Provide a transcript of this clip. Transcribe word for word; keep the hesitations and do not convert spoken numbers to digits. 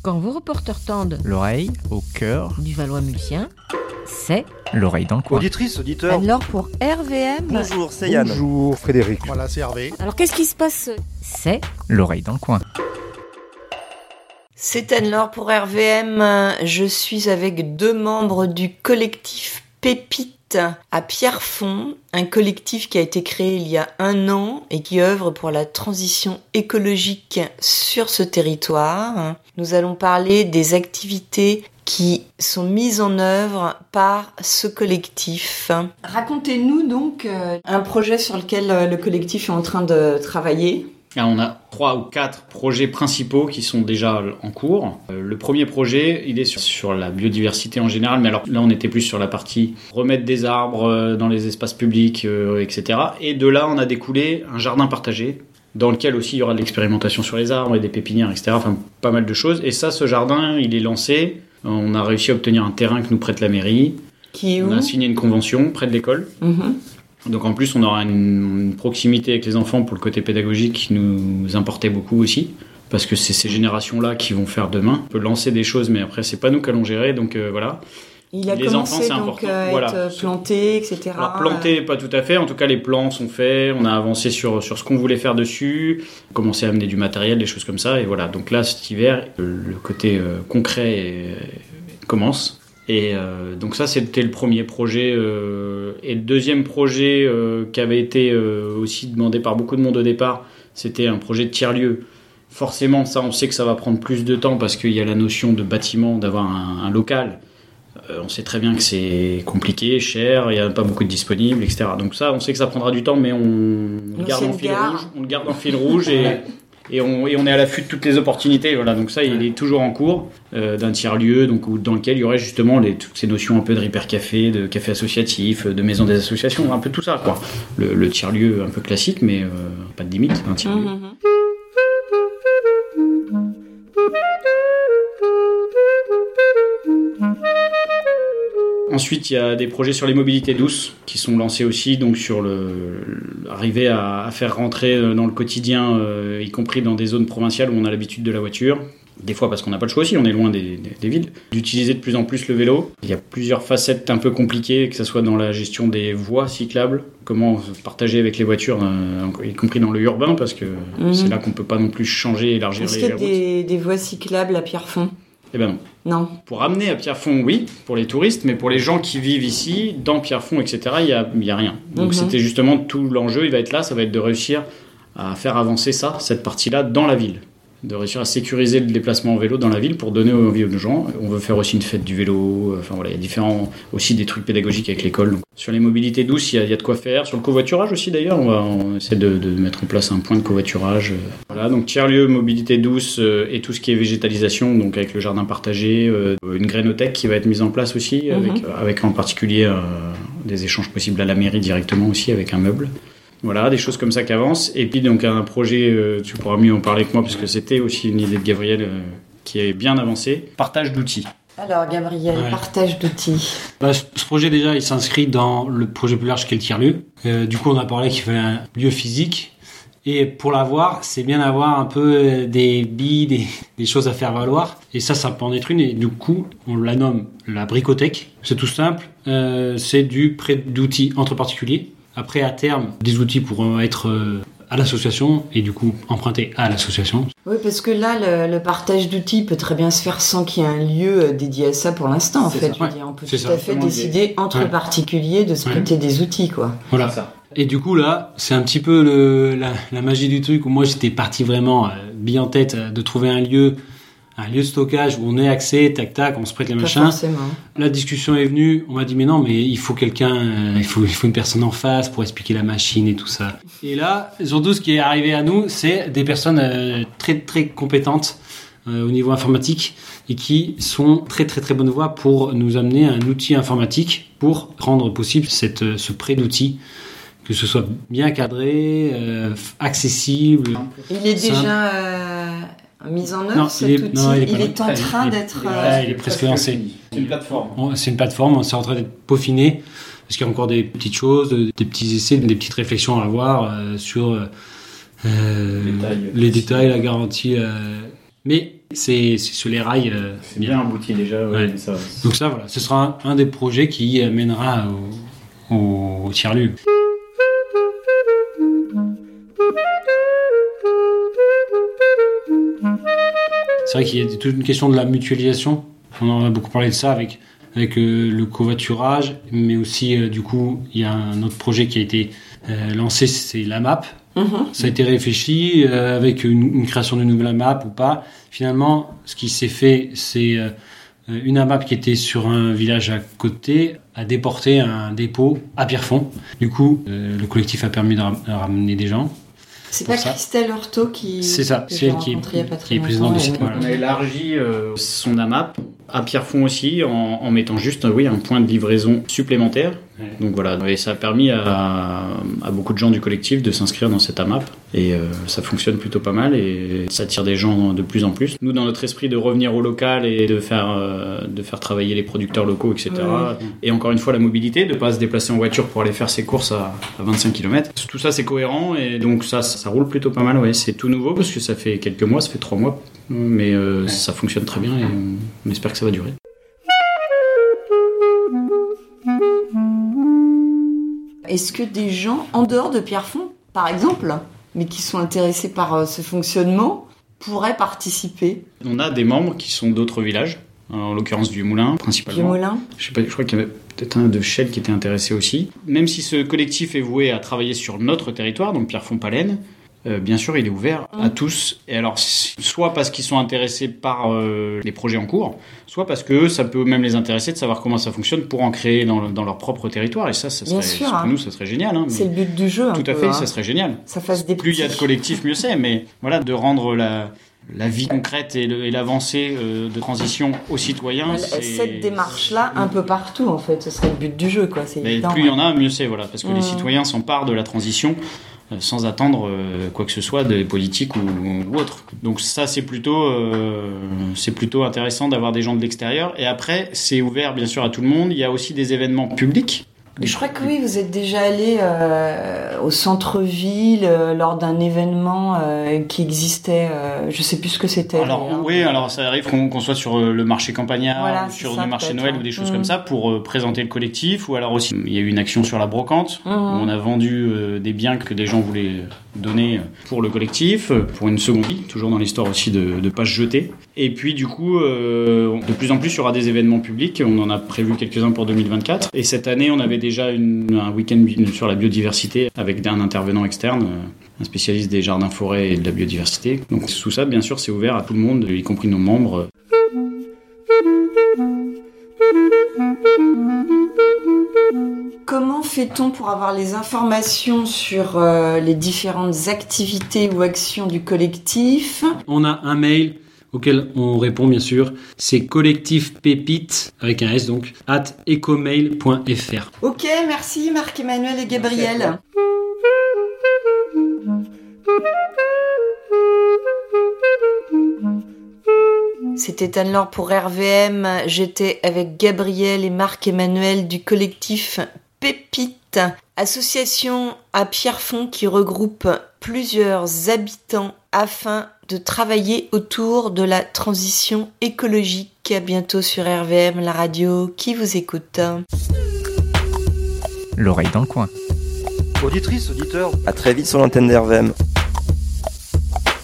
Quand vos reporters tendent l'oreille au cœur du Valois-Mulsien, c'est l'oreille dans le coin. Auditrice, auditeur. Alors pour R V M. Bonjour, c'est Yann. Bonjour Frédéric. Voilà, c'est Hervé. Alors qu'est-ce qui se passe? C'est l'oreille dans le coin. C'est Anne-Laure pour R V M. Je suis avec deux membres du collectif Pépite à Pierrefonds, un collectif qui a été créé il y a un an et qui œuvre pour la transition écologique sur ce territoire. Nous allons parler des activités qui sont mises en œuvre par ce collectif. Racontez-nous donc euh, un projet sur lequel euh, le collectif est en train de travailler. Alors, on a trois ou quatre projets principaux qui sont déjà en cours. Euh, le premier projet, il est sur, sur la biodiversité en général, mais alors là on était plus sur la partie remettre des arbres euh, dans les espaces publics, euh, et cetera. Et de là on a découlé un jardin partagé, dans lequel aussi il y aura de l'expérimentation sur les arbres et des pépinières, et cetera. Enfin pas mal de choses. Et ça, ce jardin, il est lancé. On a réussi à obtenir un terrain que nous prête la mairie. Qui est où ? On a signé une convention près de l'école. Mmh. Donc en plus, on aura une, une proximité avec les enfants pour le côté pédagogique qui nous importait beaucoup aussi, parce que c'est ces générations-là qui vont faire demain. On peut lancer des choses, mais après, c'est pas nous qui allons gérer, donc euh, voilà. Il a les commencé enfants, c'est donc important. à Voilà. être planté, et cetera. Alors planté, pas tout à fait. En tout cas, les plans sont faits. On a avancé sur sur ce qu'on voulait faire dessus. Commencé à amener du matériel, des choses comme ça. Et voilà. Donc là, cet hiver, le côté euh, concret est, commence. Et euh, donc ça, c'était le premier projet. Euh, et le deuxième projet euh, qui avait été euh, aussi demandé par beaucoup de monde au départ, c'était un projet de tiers-lieu. Forcément, ça, on sait que ça va prendre plus de temps parce qu'il y a la notion de bâtiment, d'avoir un, un local. Euh, on sait très bien que c'est compliqué, cher, il n'y a pas beaucoup de disponibles, et cetera. Donc ça, on sait que ça prendra du temps, mais on, on le garde en fil gare. rouge. On le garde en fil rouge et... Et on, et on est à l'affût de toutes les opportunités. Voilà. Donc ça, il est toujours en cours euh, d'un tiers-lieu, donc, où, dans lequel il y aurait justement les, toutes ces notions un peu de Repair-Café, de café associatif, de maison des associations, un peu tout ça, quoi. Le, le tiers-lieu un peu classique, mais euh, pas de limite, un tiers-lieu. Mmh. Ensuite, il y a des projets sur les mobilités douces qui sont lancés aussi, donc sur le, arriver à, à faire rentrer dans le quotidien, euh, y compris dans des zones provinciales où on a l'habitude de la voiture. Des fois parce qu'on n'a pas le choix aussi, on est loin des, des, des villes. D'utiliser de plus en plus le vélo. Il y a plusieurs facettes un peu compliquées, que ce soit dans la gestion des voies cyclables, comment partager avec les voitures, euh, y compris dans le urbain, parce que mmh. c'est là qu'on ne peut pas non plus changer, élargir Est-ce les qu'il y a routes. Des, des voies cyclables à Pierrefonds ? Eh ben non. Non. Pour amener à Pierrefonds, oui, pour les touristes, mais pour les gens qui vivent ici, dans Pierrefonds, et cetera, il n'y a, y a rien. Donc mm-hmm. c'était justement tout l'enjeu, il va être là, ça va être de réussir à faire avancer ça, cette partie-là, dans la ville. De réussir à sécuriser le déplacement en vélo dans la ville pour donner envie aux gens. On veut faire aussi une fête du vélo, enfin voilà, il y a différents, aussi des trucs pédagogiques avec l'école. Donc, sur les mobilités douces, il y, a, il y a de quoi faire. Sur le covoiturage aussi d'ailleurs, on va on essaie de, de mettre en place un point de covoiturage. Voilà, donc tiers-lieu, mobilité douce euh, et tout ce qui est végétalisation, donc avec le jardin partagé, euh, une grainothèque qui va être mise en place aussi, mm-hmm. avec, avec en particulier euh, des échanges possibles à la mairie directement aussi avec un meuble. Voilà, des choses comme ça qui avancent. Et puis donc un projet, euh, tu pourras mieux en parler que moi, parce que c'était aussi une idée de Gabriel euh, qui est bien avancée. Partage d'outils. Alors Gabriel, ouais. Partage d'outils. Bah, ce projet déjà, il s'inscrit dans le projet plus large qu'est le tiers-lieu. Euh, du coup, on a parlé qu'il fallait un lieu physique. Et pour l'avoir, c'est bien d'avoir un peu des billes, des, des choses à faire valoir. Et ça, ça peut en être une. Et du coup, on la nomme la bricothèque. C'est tout simple. Euh, c'est du prêt d'outils entre particuliers. Après, à terme, des outils pourront être à l'association et du coup empruntés à l'association. Oui, parce que là, le, le partage d'outils peut très bien se faire sans qu'il y ait un lieu dédié à ça pour l'instant. En c'est fait, ça. Je veux dire, on peut c'est tout ça. à fait Comment décider dire. entre ouais. particuliers de se prêter ouais. des outils, quoi. Voilà. C'est ça. Et du coup, là, c'est un petit peu le, la, la magie du truc où moi j'étais parti vraiment euh, bien en tête euh, de trouver un lieu. Un lieu de stockage où on est accès, tac tac, on se prête les Pas machins. Forcément. La discussion est venue, on m'a dit mais non, mais il faut quelqu'un, euh, il faut il faut une personne en face pour expliquer la machine et tout ça. Et là, surtout ce qui est arrivé à nous, c'est des personnes euh, très très compétentes euh, au niveau informatique et qui sont très très très bonne voie pour nous amener un outil informatique pour rendre possible cette ce prêt d'outils. Que ce soit bien cadré, euh, accessible. Il est simple. déjà euh, mis en œuvre, non, cet il est, outil. non, il est, il est en train il est, d'être... Il est, euh, il est presque lancé. C'est une plateforme. On, c'est une plateforme, c'est en train d'être peaufiné. Parce qu'il y a encore des petites choses, des petits essais, des petites réflexions à avoir euh, sur euh, Détail, les détails, la garantie, euh, Mais c'est, c'est sur les rails. Euh, c'est bien abouti déjà. Ouais, ouais. Ça, Donc ça, voilà, ce sera un, un des projets qui mènera au, au, au tiers-lieu. C'est vrai qu'il y a toute une question de la mutualisation. On en a beaucoup parlé de ça avec, avec euh, le covoiturage, mais aussi, euh, du coup, il y a un autre projet qui a été euh, lancé, c'est la map. Mmh. Ça a été réfléchi euh, avec une, une création d'une nouvelle map ou pas. Finalement, ce qui s'est fait, c'est euh, une map qui était sur un village à côté a déporté un dépôt à Pierrefonds. Du coup, euh, le collectif a permis de, ram- de ramener des gens. C'est pas ça. Christelle Horto qui. C'est ça, c'est elle qui est, qui est présidente de cette. Voilà. On a élargi euh, son AMAP à Pierrefonds aussi en, en mettant juste oui, un point de livraison supplémentaire. Ouais. Donc voilà, et ça a permis à, à beaucoup de gens du collectif de s'inscrire dans cette AMAP et euh, ça fonctionne plutôt pas mal et ça attire des gens de plus en plus. Nous, dans notre esprit de revenir au local et de faire, euh, de faire travailler les producteurs locaux, et cetera. Ouais. Et encore une fois, la mobilité, de ne pas se déplacer en voiture pour aller faire ses courses à, à vingt-cinq kilomètres. Tout ça, c'est cohérent et donc ça, ça roule plutôt pas mal. Ouais. C'est tout nouveau parce que ça fait quelques mois, ça fait trois mois, mais euh, ouais. ça fonctionne très bien et on, on espère que ça va durer. Est-ce que des gens en dehors de Pierrefonds, par exemple, mais qui sont intéressés par euh, ce fonctionnement, pourraient participer ? On a des membres qui sont d'autres villages, en l'occurrence du Moulin principalement. Du Moulin ? Je sais pas, je crois qu'il y avait peut-être un de Chelles qui était intéressé aussi. Même si ce collectif est voué à travailler sur notre territoire, donc Pierrefonds-Palaine, Euh, bien sûr, il est ouvert mmh. à tous. Et alors, soit parce qu'ils sont intéressés par euh, les projets en cours, soit parce que ça peut même les intéresser de savoir comment ça fonctionne pour en créer dans, dans leur propre territoire. Et ça, ça serait, sûr, pour hein. nous, ça serait génial. Hein, c'est le but du jeu. Tout un à peu, fait, hein. ça serait génial. Ça fasse des Plus petits. il y a de collectifs, mieux c'est. Mais voilà, de rendre la, la vie concrète et, le, et l'avancée euh, de transition aux citoyens. C'est... C'est... Cette démarche-là, un peu partout, en fait, ce serait le but du jeu, quoi. C'est mais évident, plus il ouais. y en a, mieux c'est. Voilà, parce que mmh. les citoyens s'emparent de la transition sans attendre euh, quoi que ce soit des politiques ou, ou autres. Donc ça, c'est plutôt, euh, c'est plutôt intéressant d'avoir des gens de l'extérieur. Et après, c'est ouvert bien sûr à tout le monde. Il y a aussi des événements publics. Je crois que oui, vous êtes déjà allé euh, au centre-ville euh, lors d'un événement euh, qui existait, euh, je sais plus ce que c'était. Alors d'ailleurs. Oui, alors ça arrive qu'on, qu'on soit sur le marché Campagnard, voilà, ou sur ça, le marché Noël ouais. ou des choses mmh. comme ça pour euh, présenter le collectif. Ou alors aussi, il y a eu une action sur la brocante mmh. où on a vendu euh, des biens que des gens voulaient donner pour le collectif, pour une seconde vie, toujours dans l'histoire aussi de ne pas se jeter. Et puis du coup, euh, de plus en plus, il y aura des événements publics. On en a prévu quelques-uns pour deux mille vingt-quatre. Et cette année, on avait déjà une, un week-end sur la biodiversité avec un intervenant externe, un spécialiste des jardins forêts et de la biodiversité. Donc tout ça, bien sûr, c'est ouvert à tout le monde, y compris nos membres. Comment fait-on pour avoir les informations sur euh, les différentes activités ou actions du collectif ? On a un mail auquel on répond bien sûr, c'est collectifpépite, avec un S donc, at ecomail point f r. Ok, merci Marc-Emmanuel et Gabriel. C'était Anne-Laure pour R V M. J'étais avec Gabriel et Marc-Emmanuel du collectif Pépite, association à Pierrefonds qui regroupe plusieurs habitants afin de travailler autour de la transition écologique. À bientôt sur R V M, la radio qui vous écoute. L'oreille dans le coin. Auditrice, auditeur, à très vite sur l'antenne d'R V M.